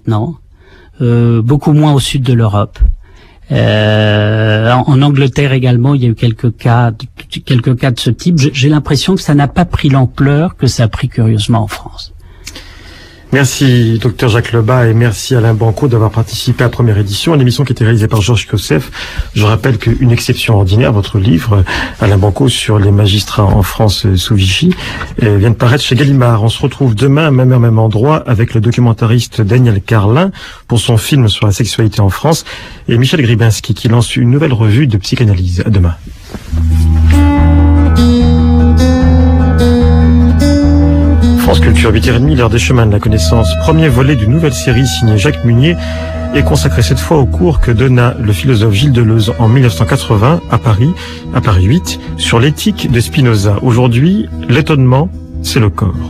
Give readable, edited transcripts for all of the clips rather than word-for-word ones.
maintenant, beaucoup moins au sud de l'Europe. En Angleterre également, il y a eu quelques cas de ce type. J'ai l'impression que ça n'a pas pris l'ampleur que ça a pris curieusement en France. Merci Dr Jacques Lebas et merci Alain Banco d'avoir participé à la première édition, une émission qui était réalisée par Georges Kosseff. Je rappelle qu'une exception ordinaire, votre livre, Alain Banco, sur les magistrats en France sous Vichy, vient de paraître chez Gallimard. On se retrouve demain, même heure, même endroit, avec le documentariste Daniel Carlin pour son film sur la sexualité en France et Michel Gribinski qui lance une nouvelle revue de psychanalyse. À demain. France Culture, 8h30, l'heure des chemins de la connaissance. Premier volet d'une nouvelle série signée Jacques Munier et consacrée cette fois au cours que donna le philosophe Gilles Deleuze en 1980 à Paris 8, sur l'éthique de Spinoza. Aujourd'hui, l'étonnement, c'est le corps.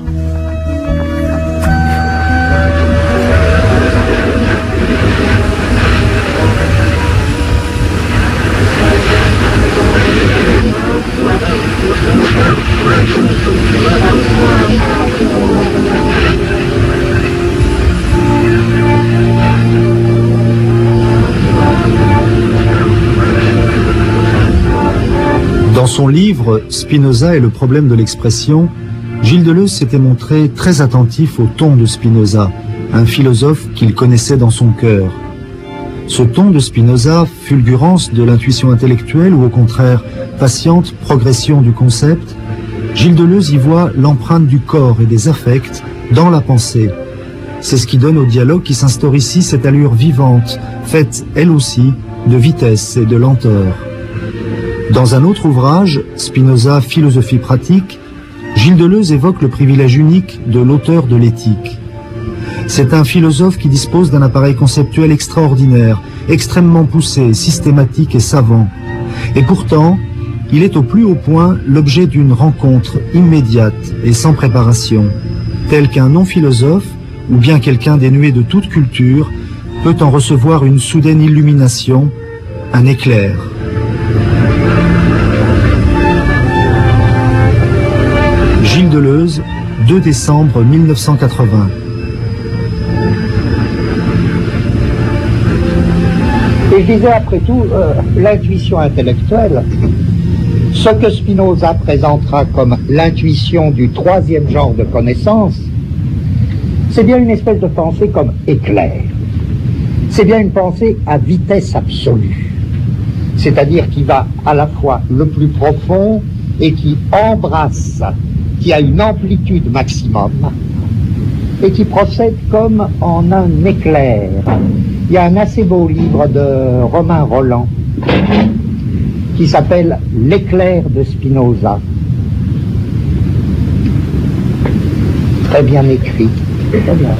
Dans son livre « Spinoza et le problème de l'expression », Gilles Deleuze s'était montré très attentif au ton de Spinoza, un philosophe qu'il connaissait dans son cœur. Ce ton de Spinoza, fulgurance de l'intuition intellectuelle ou au contraire patiente progression du concept, Gilles Deleuze y voit l'empreinte du corps et des affects dans la pensée. C'est ce qui donne au dialogue qui s'instaure ici cette allure vivante, faite elle aussi de vitesse et de lenteur. Dans un autre ouvrage, Spinoza, philosophie pratique, Gilles Deleuze évoque le privilège unique de l'auteur de l'éthique. C'est un philosophe qui dispose d'un appareil conceptuel extraordinaire, extrêmement poussé, systématique et savant. Et pourtant, il est au plus haut point l'objet d'une rencontre immédiate et sans préparation, tel qu'un non-philosophe, ou bien quelqu'un dénué de toute culture, peut en recevoir une soudaine illumination, un éclair. Gilles Deleuze, 2 décembre 1980. Et je disais après tout, l'intuition intellectuelle, ce que Spinoza présentera comme l'intuition du troisième genre de connaissance, c'est bien une espèce de pensée comme éclair. C'est bien une pensée à vitesse absolue. C'est-à-dire qui va à la fois le plus profond et qui embrasse, qui a une amplitude maximum et qui procède comme en un éclair. Il y a un assez beau livre de Romain Rolland qui s'appelle « L'éclair de Spinoza ». Très bien écrit. Très bien.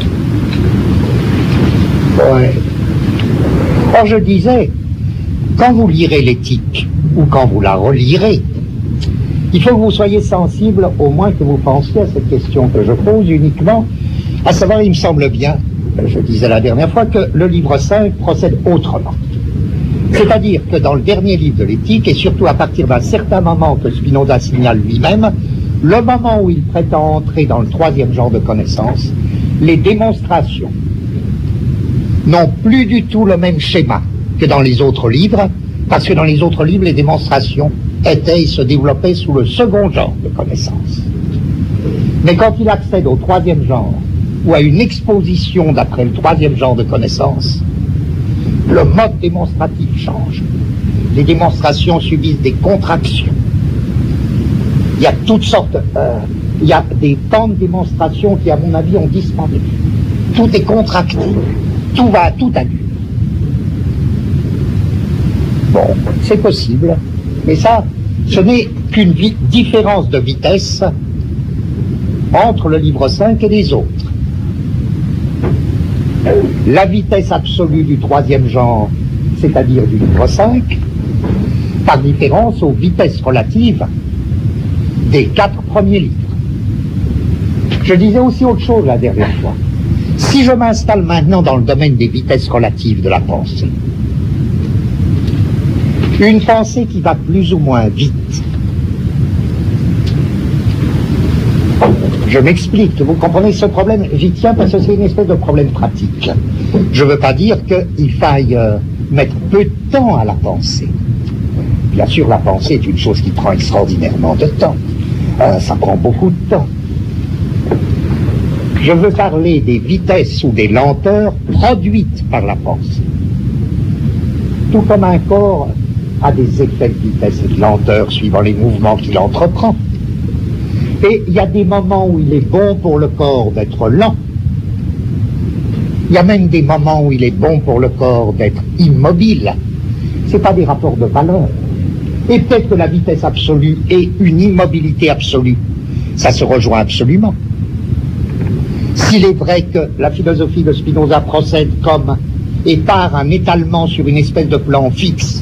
Ouais. Or je disais, quand vous lirez l'éthique, ou quand vous la relirez, il faut que vous soyez sensible, au moins que vous pensiez à cette question que je pose uniquement, à savoir, il me semble bien, je disais la dernière fois, que le livre 5 procède autrement. C'est-à-dire que dans le dernier livre de l'éthique, et surtout à partir d'un certain moment que Spinoza signale lui-même, le moment où il prétend entrer dans le troisième genre de connaissance, les démonstrations n'ont plus du tout le même schéma que dans les autres livres, parce que dans les autres livres, les démonstrations étaient et se développaient sous le second genre de connaissance. Mais quand il accède au troisième genre, ou à une exposition d'après le troisième genre de connaissance, le mode démonstratif change. Les démonstrations subissent des contractions. Il y a toutes sortes... il y a des temps de démonstration qui, à mon avis, ont disparu. Tout est contracté. Tout va à toute allure. Bon, c'est possible. Mais ça, ce n'est qu'une différence de vitesse entre le livre 5 et les autres. La vitesse absolue du troisième genre, c'est-à-dire du livre 5, par différence aux vitesses relatives des 4 premiers livres. Je disais aussi autre chose la dernière fois. Si je m'installe maintenant dans le domaine des vitesses relatives de la pensée, une pensée qui va plus ou moins vite Je m'explique, vous comprenez ce problème, j'y tiens parce que c'est une espèce de problème pratique. Je ne veux pas dire qu'il faille mettre peu de temps à la pensée. Bien sûr, la pensée est une chose qui prend extraordinairement de temps. Ça prend beaucoup de temps. Je veux parler des vitesses ou des lenteurs produites par la pensée. Tout comme un corps a des effets de vitesse et de lenteur suivant les mouvements qu'il entreprend. Et il y a des moments où il est bon pour le corps d'être lent. Il y a même des moments où il est bon pour le corps d'être immobile. Ce n'est pas des rapports de valeur. Et peut-être que la vitesse absolue et une immobilité absolue, ça se rejoint absolument. S'il est vrai que la philosophie de Spinoza procède comme et par un étalement sur une espèce de plan fixe,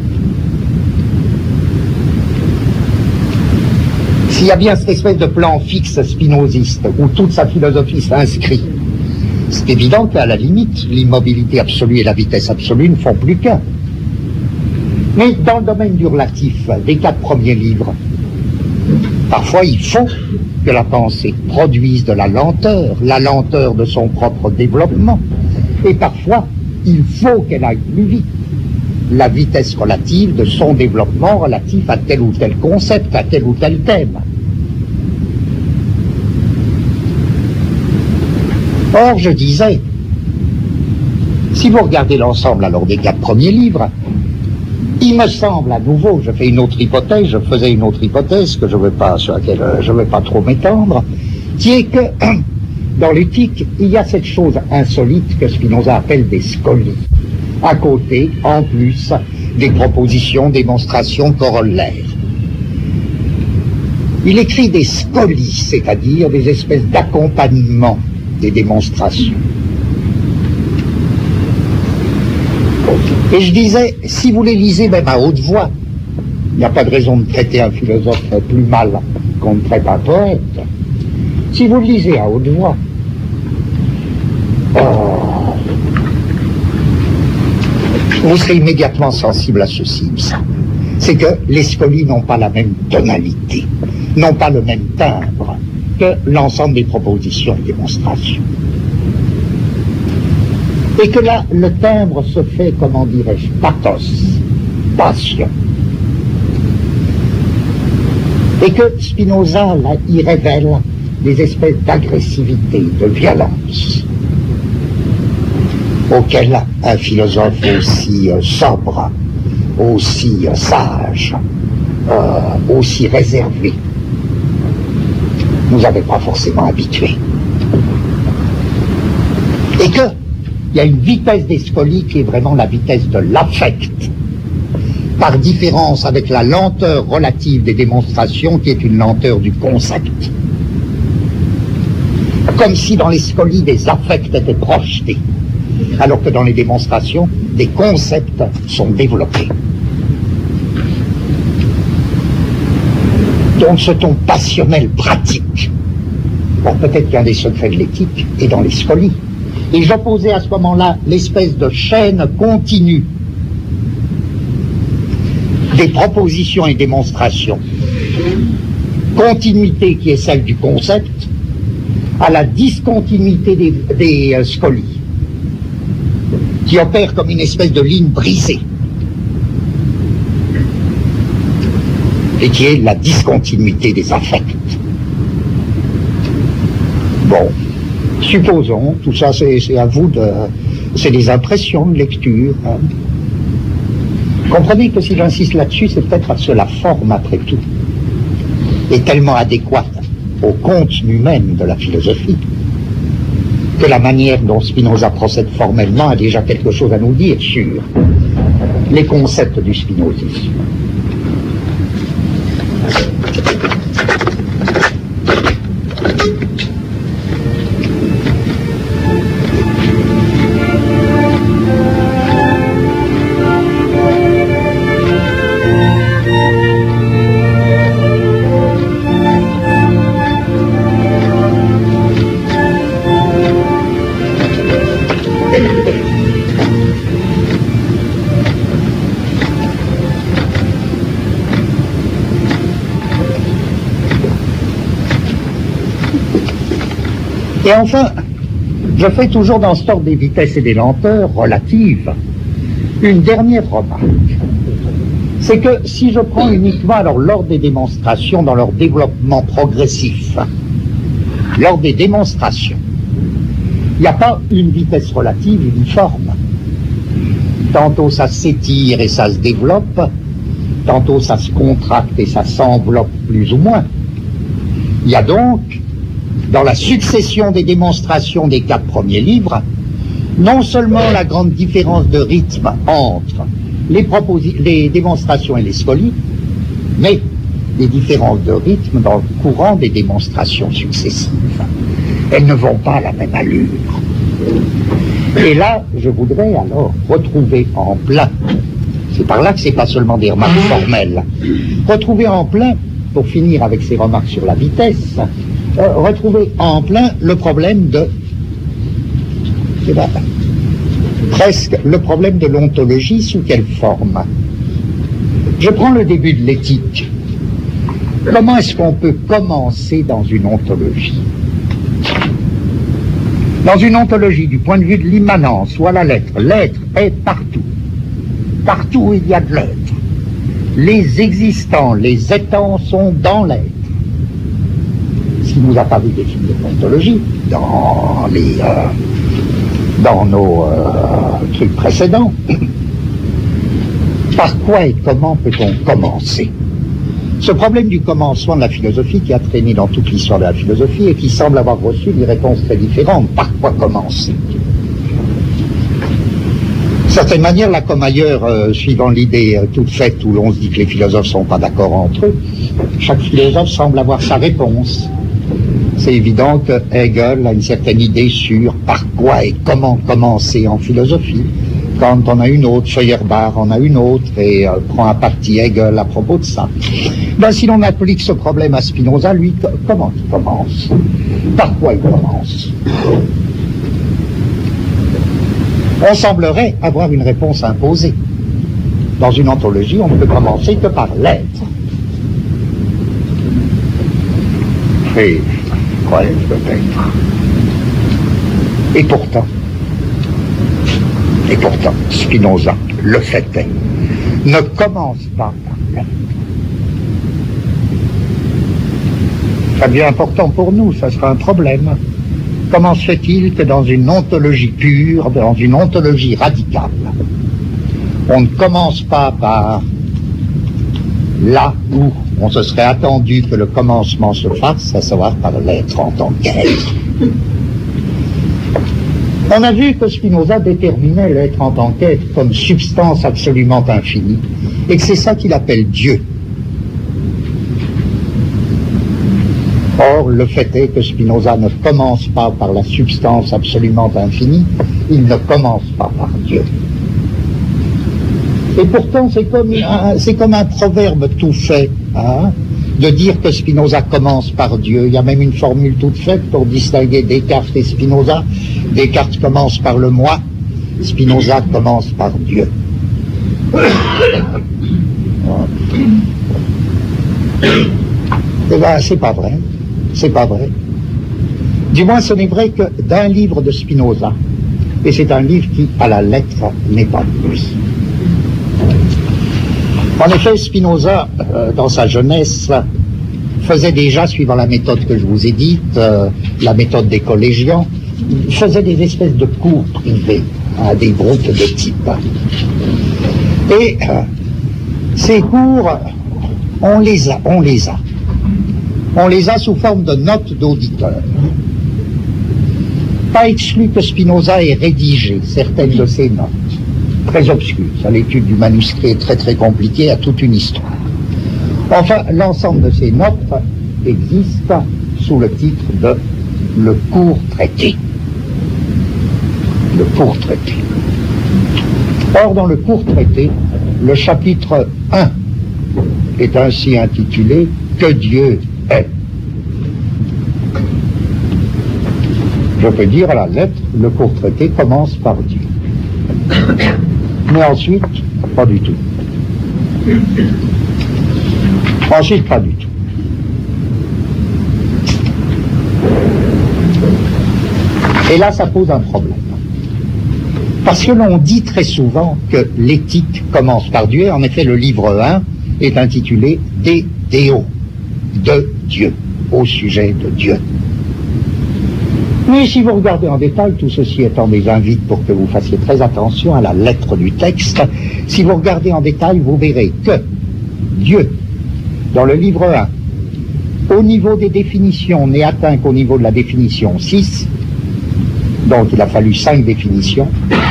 s'il y a bien cette espèce de plan fixe spinoziste où toute sa philosophie s'inscrit, c'est évident qu'à la limite, l'immobilité absolue et la vitesse absolue ne font plus qu'un. Mais dans le domaine du relatif, des 4 premiers livres, parfois il faut que la pensée produise de la lenteur de son propre développement. Et parfois, il faut qu'elle aille plus vite. La vitesse relative de son développement relatif à tel ou tel concept, à tel ou tel thème. Or, je disais, si vous regardez l'ensemble alors des 4 premiers livres, il me semble à nouveau, je fais une autre hypothèse, je faisais une autre hypothèse que sur laquelle je ne vais pas trop m'étendre, qui est que dans l'éthique, il y a cette chose insolite que Spinoza appelle des scolies. À côté, en plus, des propositions, démonstrations, corollaires. Il écrit des scolies, c'est-à-dire des espèces d'accompagnement des démonstrations. Et je disais, si vous les lisez même à haute voix, il n'y a pas de raison de traiter un philosophe plus mal qu'on ne traite un poète. Si vous le lisez à haute voix, vous serez immédiatement sensible à ceci. C'est que les scolies n'ont pas la même tonalité, n'ont pas le même timbre que l'ensemble des propositions et démonstrations. Et que là, le timbre se fait, comment dirais-je, pathos, passion. Et que Spinoza, là, y révèle des espèces d'agressivité, de violence, auxquelles un philosophe aussi sobre, aussi sage, aussi réservé, nous n'avait pas forcément habitués. Et que il y a une vitesse des scolies qui est vraiment la vitesse de l'affect, par différence avec la lenteur relative des démonstrations qui est une lenteur du concept. Comme si dans les scolies des affects étaient projetés, alors que dans les démonstrations, des concepts sont développés. Donc ce ton passionnel pratique, bon, peut-être qu'un des secrets de l'éthique est dans les scolies. Et j'opposais à ce moment-là l'espèce de chaîne continue des propositions et démonstrations, continuité qui est celle du concept, à la discontinuité des scolies, qui opère comme une espèce de ligne brisée, et qui est la discontinuité des affects. Bon. Supposons, tout ça c'est à vous c'est des impressions de lecture. Hein. Comprenez que si j'insiste là-dessus, c'est peut-être parce que la forme, après tout, est tellement adéquate au contenu même de la philosophie, que la manière dont Spinoza procède formellement a déjà quelque chose à nous dire sur les concepts du spinozisme. Et enfin, je fais toujours dans ce ordre des vitesses et des lenteurs relatives une dernière remarque. C'est que si je prends uniquement alors l'ordre des démonstrations dans leur développement progressif, l'ordre des démonstrations, il n'y a pas une vitesse relative uniforme. Tantôt ça s'étire et ça se développe, tantôt ça se contracte et ça s'enveloppe plus ou moins. Il y a donc, dans la succession des démonstrations des 4 premiers livres, non seulement la grande différence de rythme entre les démonstrations et les scolies, mais des différences de rythme dans le courant des démonstrations successives. Elles ne vont pas à la même allure. Et là, je voudrais alors retrouver en plein, c'est par là que c'est pas seulement des remarques formelles, retrouver en plein, pour finir avec ces remarques sur la vitesse, retrouver en plein le problème de, presque le problème de l'ontologie sous quelle forme. Je prends le début de l'éthique. Comment est-ce qu'on peut commencer dans une ontologie? Dans une ontologie, du point de vue de l'immanence ou à la lettre, l'être est partout. Partout où il y a de l'être. Les existants, les étants sont dans l'être. Ce qui nous a paru définir l'ontologie dans nos trucs précédents. Par quoi et comment peut-on commencer? Ce problème du commencement de la philosophie qui a traîné dans toute l'histoire de la philosophie et qui semble avoir reçu des réponses très différentes. Par quoi commencer? De certaine manière, là comme ailleurs, suivant l'idée toute faite où l'on se dit que les philosophes ne sont pas d'accord entre eux, chaque philosophe semble avoir sa réponse. C'est évident que Hegel a une certaine idée sur par quoi et comment commencer en philosophie. Kant en a une autre, Feuerbach en a une autre, et prend un parti Hegel à propos de ça. Ben, si l'on applique ce problème à Spinoza, lui, comment il commence? Par quoi il commence? On semblerait avoir une réponse imposée. Dans une ontologie, on ne peut commencer que par l'être. Et, ouais, peut-être. Et pourtant, Spinoza, le fait est, ne commence pas par l'être. Ça devient important pour nous, ça sera un problème. Comment se fait-il que dans une ontologie pure, dans une ontologie radicale, on ne commence pas par là où on se serait attendu que le commencement se fasse, à savoir par l'être en tant qu'être? On a vu que Spinoza déterminait l'être en tant qu'être comme substance absolument infinie, et que c'est ça qu'il appelle Dieu. Or, le fait est que Spinoza ne commence pas par la substance absolument infinie, il ne commence pas par Dieu. Et pourtant, c'est comme un proverbe tout fait, hein, de dire que Spinoza commence par Dieu. Il y a même une formule toute faite pour distinguer Descartes et Spinoza. Descartes commence par le moi, Spinoza commence par Dieu. Eh bien, c'est pas vrai. C'est pas vrai. Du moins, ce n'est vrai que d'un livre de Spinoza. Et c'est un livre qui, à la lettre, n'est pas de lui. En effet, Spinoza, dans sa jeunesse, faisait déjà, suivant la méthode que je vous ai dite, la méthode des collégiens, faisait des espèces de cours privés à des groupes de type. Et ces cours, on les a. On les a sous forme de notes d'auditeurs. Pas exclu que Spinoza ait rédigé certaines de ces notes, très obscures. L'étude du manuscrit est très très compliquée, a toute une histoire. Enfin, l'ensemble de ces notes existe sous le titre de Le court traité. Le court traité. Or, dans le court traité, le chapitre 1 est ainsi intitulé « Que Dieu est ». Je peux dire à la lettre, le court traité commence par Dieu. Mais ensuite, pas du tout. Ensuite, pas du tout. Et là, ça pose un problème. Parce que l'on dit très souvent que l'éthique commence par Dieu. En effet, le livre 1 est intitulé « De Deo », de Dieu, au sujet de Dieu. Mais si vous regardez en détail, tout ceci étant des invites pour que vous fassiez très attention à la lettre du texte, si vous regardez en détail, vous verrez que Dieu, dans le livre 1, au niveau des définitions, n'est atteint qu'au niveau de la définition 6, donc il a fallu 5 définitions,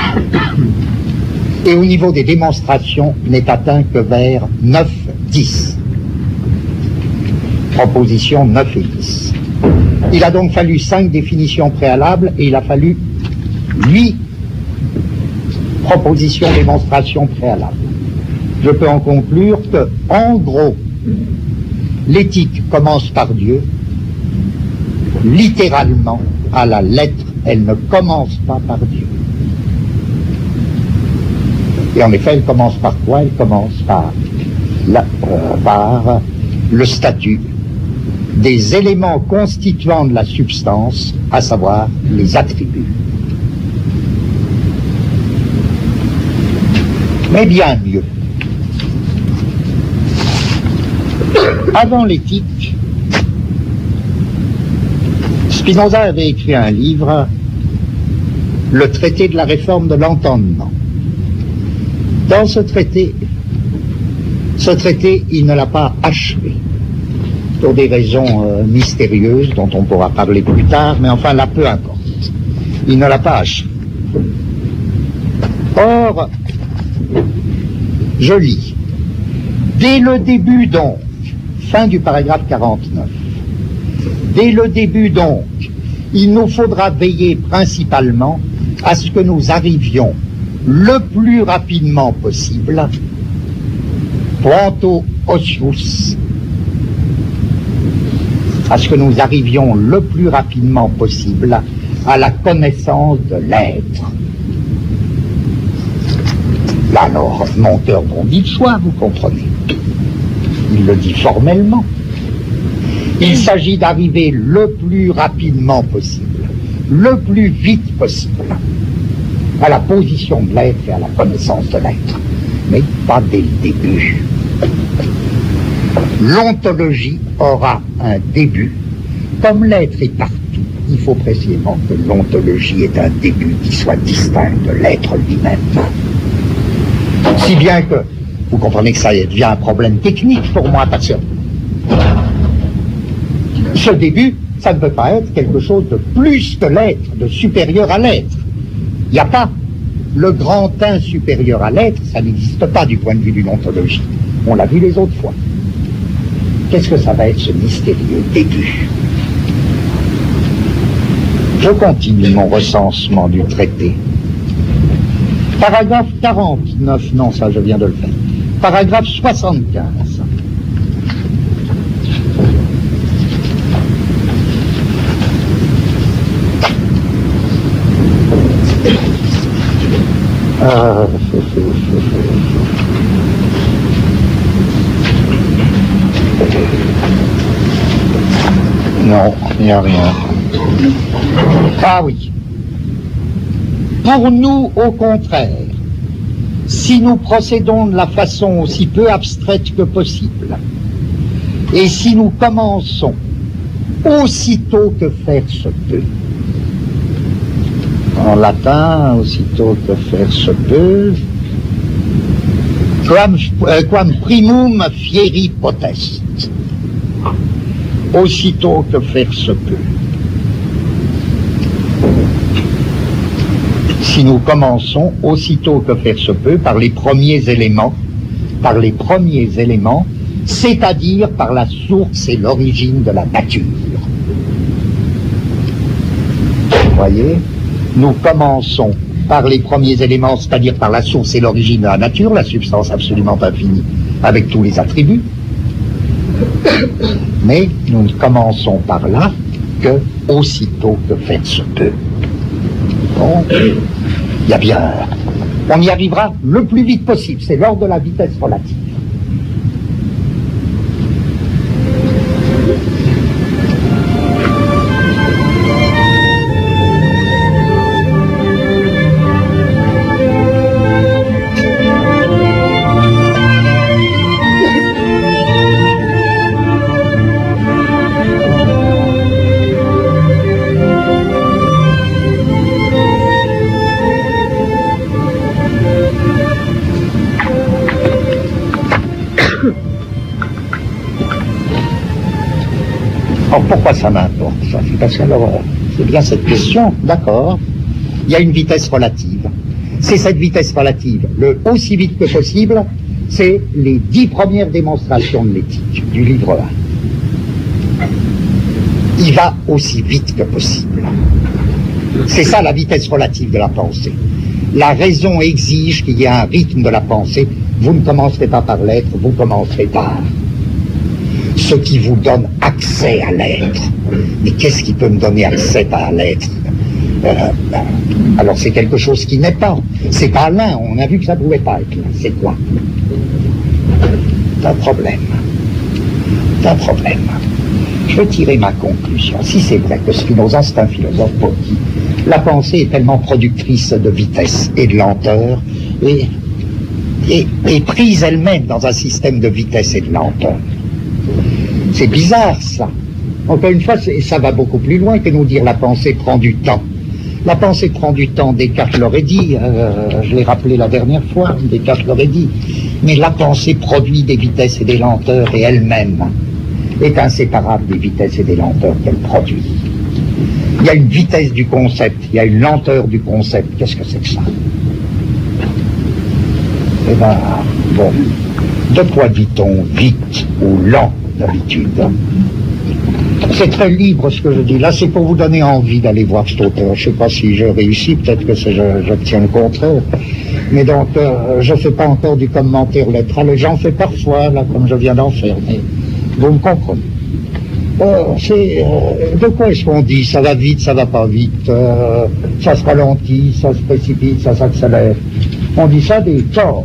et au niveau des démonstrations, n'est atteint que vers 9, 10. Propositions 9 et 10. Il a donc fallu 5 définitions préalables et il a fallu 8 propositions, démonstrations préalables. Je peux en conclure que, en gros, l'éthique commence par Dieu, littéralement, à la lettre, elle ne commence pas par Dieu. Et en effet, elle commence par quoi? Elle commence par le statut des éléments constituants de la substance, à savoir les attributs. Mais bien mieux. Avant l'éthique, Spinoza avait écrit un livre, le traité de la réforme de l'entendement. Dans ce traité, il ne l'a pas achevé, pour des raisons mystérieuses dont on pourra parler plus tard, mais enfin là, peu importe. Il ne l'a pas achevé. Or, je lis, dès le début donc, fin du paragraphe 49, dès le début donc, il nous faudra veiller principalement à ce que nous arrivions le plus rapidement possible, pronto ocius, à ce que nous arrivions le plus rapidement possible à la connaissance de l'être. Là, mon cœur bondit de choix, vous comprenez. Il le dit formellement. Il s'agit d'arriver le plus rapidement possible, le plus vite possible, à la position de l'être et à la connaissance de l'être, mais pas dès le début. L'ontologie aura un début. Comme l'être est partout, il faut précisément que l'ontologie ait un début qui soit distinct de l'être lui-même. Si bien que, vous comprenez que ça devient un problème technique pour moi, parce que ce début, ça ne peut pas être quelque chose de plus que l'être, de supérieur à l'être. Il n'y a pas le grand un supérieur à l'être, ça n'existe pas du point de vue d'une ontologie. On l'a vu les autres fois. Qu'est-ce que ça va être ce mystérieux début? Je continue mon recensement du traité. Paragraphe 49, non, ça je viens de le faire. Paragraphe 75. Non, il n'y a rien. Ah oui. Pour nous, au contraire, si nous procédons de la façon aussi peu abstraite que possible, et si nous commençons aussitôt que faire se peut, en latin, aussitôt que faire se peut, quam primum fieri potest, aussitôt que faire se peut. Si nous commençons aussitôt que faire se peut par les premiers éléments, c'est-à-dire par la source et l'origine de la nature. Vous voyez, nous commençons par les premiers éléments, c'est-à-dire par la source et l'origine de la nature, la substance absolument infinie, avec tous les attributs. Mais nous ne commençons par là que aussitôt que faire se peut. Bon, il y a bien, on y arrivera le plus vite possible, c'est l'ordre de la vitesse relative. Alors pourquoi ça m'importe ça? C'est parce que alors, c'est bien cette question, d'accord. Il y a une vitesse relative. C'est cette vitesse relative, le aussi vite que possible, c'est les 10 premières démonstrations de l'éthique du livre 1. Il va aussi vite que possible. C'est ça la vitesse relative de la pensée. La raison exige qu'il y ait un rythme de la pensée. Vous ne commencerez pas par l'être, vous commencerez par ce qui vous donne accès à l'être. Mais qu'est-ce qui peut me donner accès par l'être? Alors c'est quelque chose qui n'est pas. C'est pas l'un, on a vu que ça ne pouvait pas être l'un. C'est quoi? C'est un problème. C'est un problème. Je vais tirer ma conclusion. Si c'est vrai que Spinoza, c'est un philosophe pour qui la pensée est tellement productrice de vitesse et de lenteur et prise elle-même dans un système de vitesse et de lenteur. C'est bizarre ça. Encore une fois, ça va beaucoup plus loin que nous dire la pensée prend du temps. La pensée prend du temps, Descartes l'aurait dit, je l'ai rappelé la dernière fois, Descartes l'aurait dit, mais la pensée produit des vitesses et des lenteurs et elle-même est inséparable des vitesses et des lenteurs qu'elle produit. Il y a une vitesse du concept, il y a une lenteur du concept. Qu'est-ce que c'est que ça? Eh ben, bon, de quoi dit-on vite ou lent d'habitude? C'est très libre ce que je dis. Là, c'est pour vous donner envie d'aller voir cet auteur. Je ne sais pas si je réussis, peut-être que j'obtiens le contraire. Mais donc, je ne fais pas encore du commentaire lettré. J'en fais parfois, là, comme je viens d'en faire, mais vous me comprenez. De quoi est-ce qu'on dit? Ça va vite, ça va pas vite, ça se ralentit, ça se précipite, ça s'accélère. On dit ça des corps.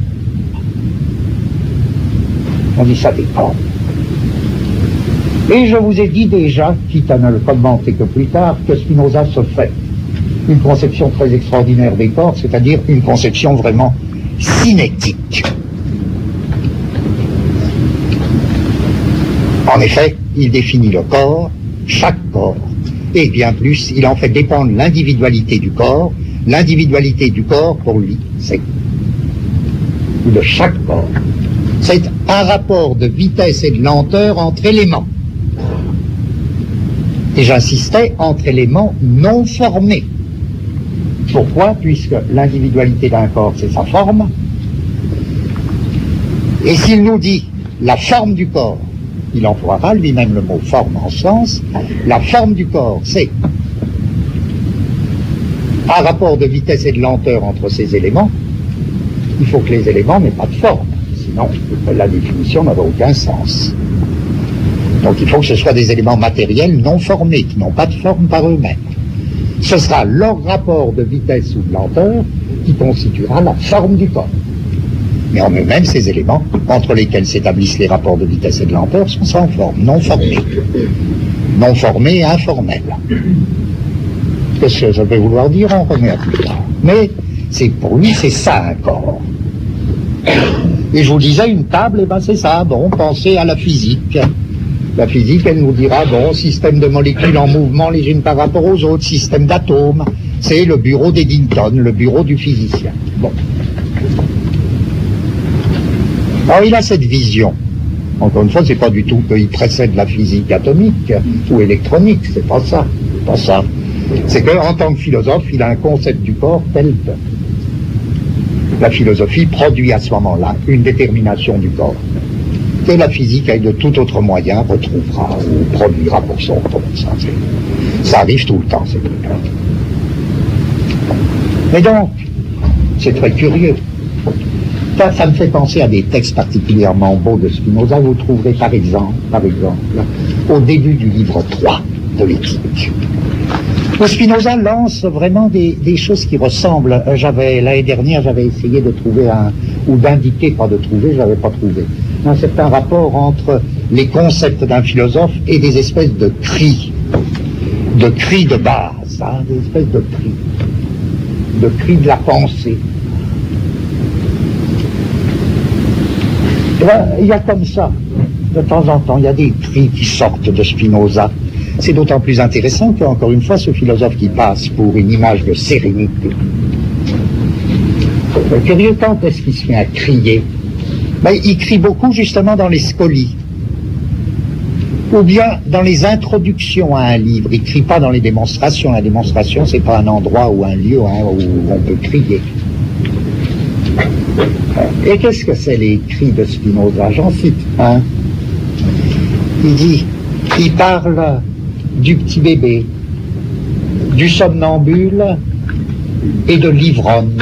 On dit ça des corps. Et je vous ai dit déjà, quitte à ne le commenter que plus tard, que Spinoza se fait une conception très extraordinaire des corps, c'est-à-dire une conception vraiment cinétique. En effet, il définit le corps, chaque corps, et bien plus, il en fait dépendre l'individualité du corps. L'individualité du corps, pour lui, c'est de chaque corps. C'est un rapport de vitesse et de lenteur entre éléments. Et j'insistais, entre éléments non formés. Pourquoi? Puisque l'individualité d'un corps, c'est sa forme. Et s'il nous dit la forme du corps, il emploiera lui-même le mot forme en sens, la forme du corps, c'est un rapport de vitesse et de lenteur entre ces éléments. Il faut que les éléments n'aient pas de forme, sinon la définition n'aurait aucun sens. Donc il faut que ce soit des éléments matériels non formés, qui n'ont pas de forme par eux-mêmes. Ce sera leur rapport de vitesse ou de lenteur qui constituera la forme du corps. Mais en eux-mêmes, ces éléments, entre lesquels s'établissent les rapports de vitesse et de lenteur, sont sans forme, non formés. Non formés et informels. Qu'est-ce que je vais vouloir dire? On remet à plus tard. Mais pour lui, c'est ça un corps. Et je vous disais, une table, eh ben c'est ça. Bon, pensez à la physique. La physique, elle nous dira, bon, système de molécules en mouvement les unes par rapport aux autres, système d'atomes. C'est le bureau d'Eddington, le bureau du physicien. Bon. Alors il a cette vision. Encore une fois, c'est pas du tout qu'il précède la physique atomique ou électronique, c'est pas ça. C'est pas ça. C'est qu'en tant que philosophe, il a un concept du corps tel que la philosophie produit à ce moment-là une détermination du corps que la physique, avec de tout autre moyen, retrouvera ou produira pour son compte. Ça arrive tout le temps, c'est tout. Mais donc, c'est très curieux. Ça me fait penser à des textes particulièrement beaux de Spinoza. Vous trouverez par exemple, au début du livre 3 de l'éthique, où Spinoza lance vraiment des choses qui ressemblent. L'année dernière, j'avais essayé de trouver ou d'indiquer, pas de trouver, je n'avais pas trouvé, un certain rapport entre les concepts d'un philosophe et des espèces de cris de base, hein, des espèces de cris de la pensée. Il y a comme ça, de temps en temps, il y a des cris qui sortent de Spinoza. C'est d'autant plus intéressant qu'encore une fois, ce philosophe qui passe pour une image de sérénité. Curieux, quand est-ce qu'il se met à crier? Il crie beaucoup justement dans les scolies, ou bien dans les introductions à un livre. Il ne crie pas dans les démonstrations. La démonstration, c'est pas un endroit ou un lieu où on peut crier. Et qu'est-ce que c'est les cris de Spinoza? J'en cite un. Il parle du petit bébé, du somnambule et de l'ivrogne.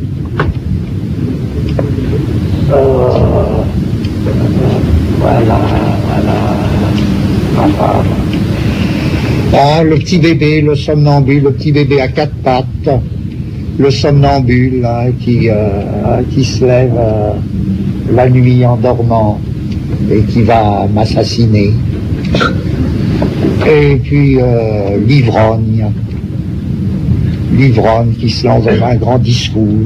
Voilà. Ah, le petit bébé, le somnambule, le petit bébé à quatre pattes, le somnambule qui se lève la nuit en dormant et qui va m'assassiner. Et puis l'ivrogne qui se lance dans un grand discours.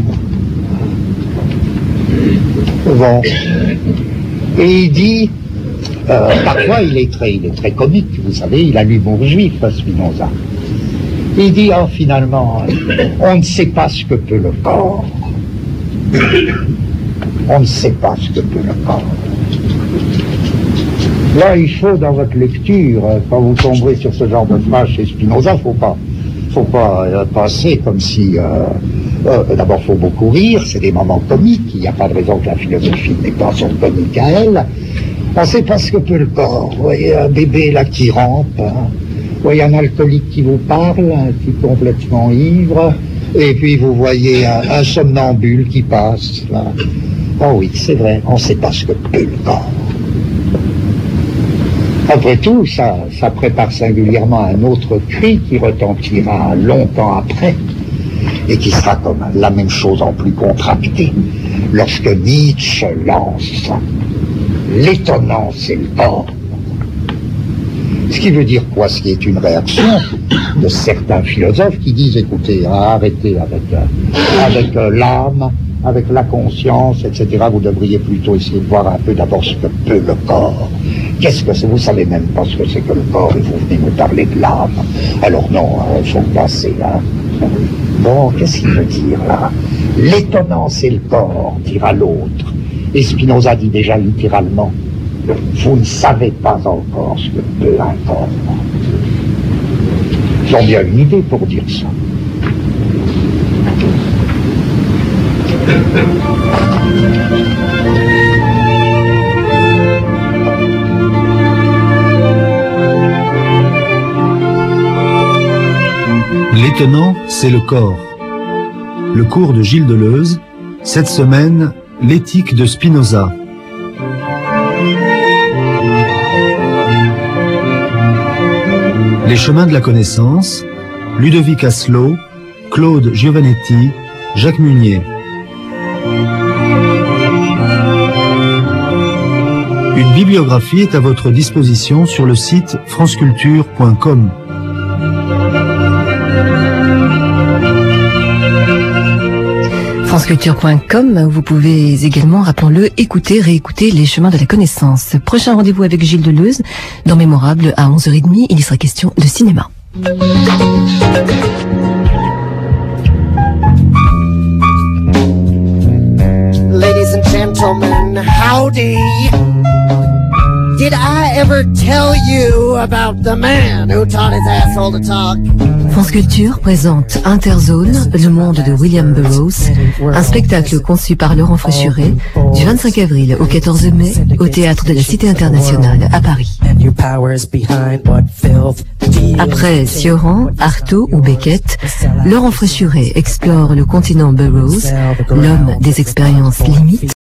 Bon. Et il dit, parfois il est très comique, vous savez, il a l'humour juif, Spinoza. Il dit, finalement, on ne sait pas ce que peut le corps. On ne sait pas ce que peut le corps. Là, il faut, dans votre lecture, quand vous tomberez sur ce genre de phrase chez Spinoza, faut pas passer comme si... D'abord, il faut beaucoup rire, c'est des moments comiques, il n'y a pas de raison que la philosophie n'ait pas son comique à elle. On ne sait pas ce que peut le corps. Vous voyez un bébé là qui rampe, hein. Vous voyez un alcoolique qui vous parle, qui est complètement ivre, et puis vous voyez un somnambule qui passe là. Oh oui, c'est vrai, on ne sait pas ce que peut le corps. Après tout, ça prépare singulièrement un autre cri qui retentira longtemps après, et qui sera comme la même chose en plus contracté, lorsque Nietzsche lance l'étonnant, c'est le corps. Ce qui veut dire quoi? Ce qui est une réaction de certains philosophes qui disent, écoutez, arrêtez avec l'âme, avec la conscience, etc. Vous devriez plutôt essayer de voir un peu d'abord ce que peut le corps. Qu'est-ce que c'est? Vous savez même pas ce que c'est que le corps et vous venez me parler de l'âme. Alors non, il faut passer là. Bon, qu'est-ce qu'il veut dire là? L'étonnant, c'est le corps, dira l'autre. Et Spinoza dit déjà littéralement, vous ne savez pas encore ce que peut un corps. Ils ont bien une idée pour dire ça. L'étonnant, c'est le corps. Le cours de Gilles Deleuze, cette semaine, l'éthique de Spinoza. Les chemins de la connaissance, Ludovic Asselot, Claude Giovannetti, Jacques Munier. Une bibliographie est à votre disposition sur le site franceculture.com. franceculture.com, vous pouvez également, rappelons-le, écouter, réécouter les chemins de la connaissance. Prochain rendez-vous avec Gilles Deleuze, dans Mémorable à 11h30, il y sera question de cinéma. Ladies and gentlemen, howdy. Did I ever tell you about the man who taught his asshole to talk? France Culture présente Interzone, le monde de William Burroughs, un spectacle conçu par Laurent Fréchuret du 25 avril au 14 mai au Théâtre de la Cité Internationale à Paris. Après Sioran, Artaud ou Beckett, Laurent Fréchuret explore le continent Burroughs, l'homme des expériences limites,